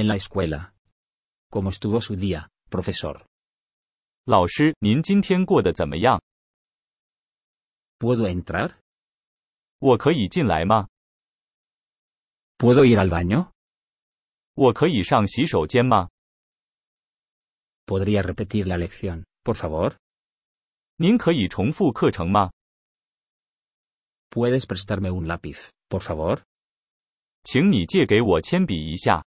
En la escuela. ¿Cómo estuvo su día, profesor? 老师，您今天过得怎么样？ ¿Puedo entrar? 我可以进来吗？ ¿Puedo ir al baño? 我可以上洗手间吗？ ¿Podría repetir la lección, por favor? 您可以重复课程吗？ ¿Puedes prestarme un lápiz, por favor? 请你借给我铅笔一下。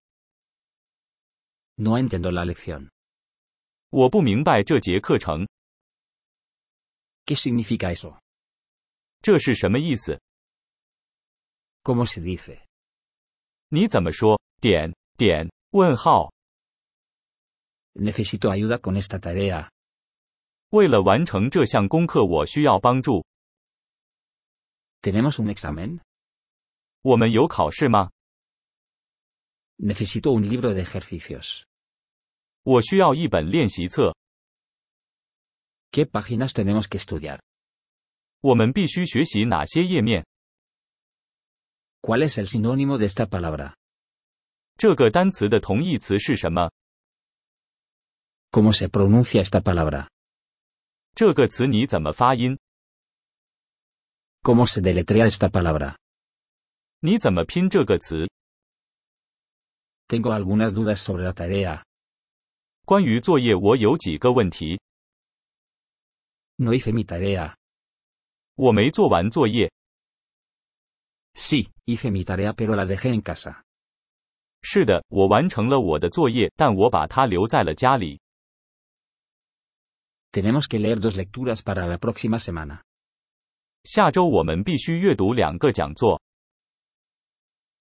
No entiendo la lección. 我不明白这节课程， ¿Qué significa eso? 这是什么意思？ ¿Cómo se dice? 你怎么说？问号。 Necesito ayuda con esta tarea. 为了完成这项功课，我需要帮助。 ¿Tenemos un examen? 我们有考试吗？ Necesito un libro de ejercicios. 我需要一本练习册。 ¿Qué páginas tenemos que estudiar? 我们必须学习哪些页面？ ¿Cuál es el sinónimo de esta palabra? 这个单词的同义词是什么？ ¿Cómo se pronuncia esta palabra? 这个词你怎么发音？ ¿Cómo se deletrea esta palabra? 你怎么拼这个词？ Tengo algunas dudas sobre la tarea. 关于作业，我有几个问题。 No hice mi tarea. 我没做完作业。 Sí, hice mi tarea pero la dejé en casa. 是的，我完成了我的作业，但我把它留在了家里。 Tenemos que leer 2 lecturas para la próxima semana. 下周我们必须阅读2个讲座。